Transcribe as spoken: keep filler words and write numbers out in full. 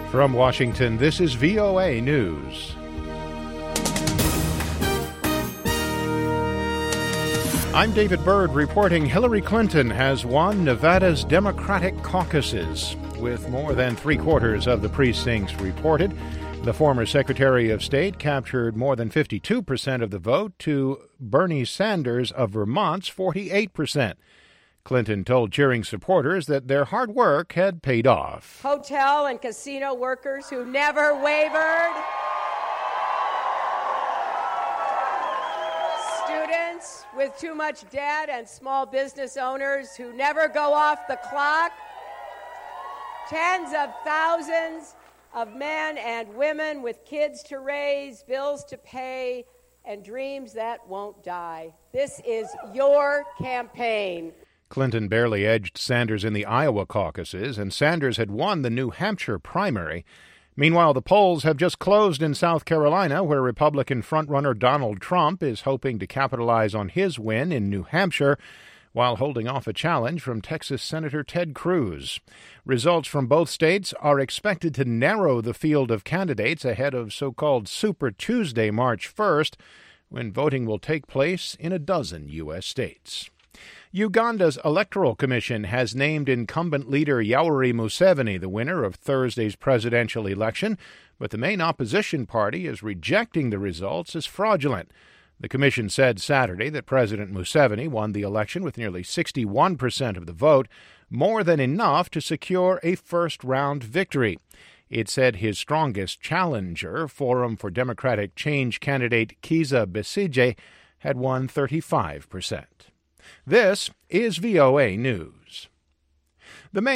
From Washington, this is V O A News. I'm David Byrd reporting Hillary Clinton has won Nevada's Democratic caucuses. With more than three-quarters of the precincts reported, the former Secretary of State captured more than fifty-two percent of the vote to Bernie Sanders of Vermont's forty-eight percent. Clinton told cheering supporters that their hard work had paid off. Hotel and casino workers who never wavered. Students with too much debt and small business owners who never go off the clock. Tens of thousands of men and women with kids to raise, bills to pay, and dreams that won't die. This is your campaign. Clinton barely edged Sanders in the Iowa caucuses, and Sanders had won the New Hampshire primary. Meanwhile, the polls have just closed in South Carolina, where Republican frontrunner Donald Trump is hoping to capitalize on his win in New Hampshire while holding off a challenge from Texas Senator Ted Cruz. Results from both states are expected to narrow the field of candidates ahead of so-called Super Tuesday, March first, when voting will take place in a dozen U S states. Uganda's Electoral Commission has named incumbent leader Yoweri Museveni the winner of Thursday's presidential election, but the main opposition party is rejecting the results as fraudulent. The commission said Saturday that President Museveni won the election with nearly sixty-one percent of the vote, more than enough to secure a first-round victory. It said his strongest challenger, Forum for Democratic Change candidate Kizza Besigye, had won thirty-five percent. This is V O A News.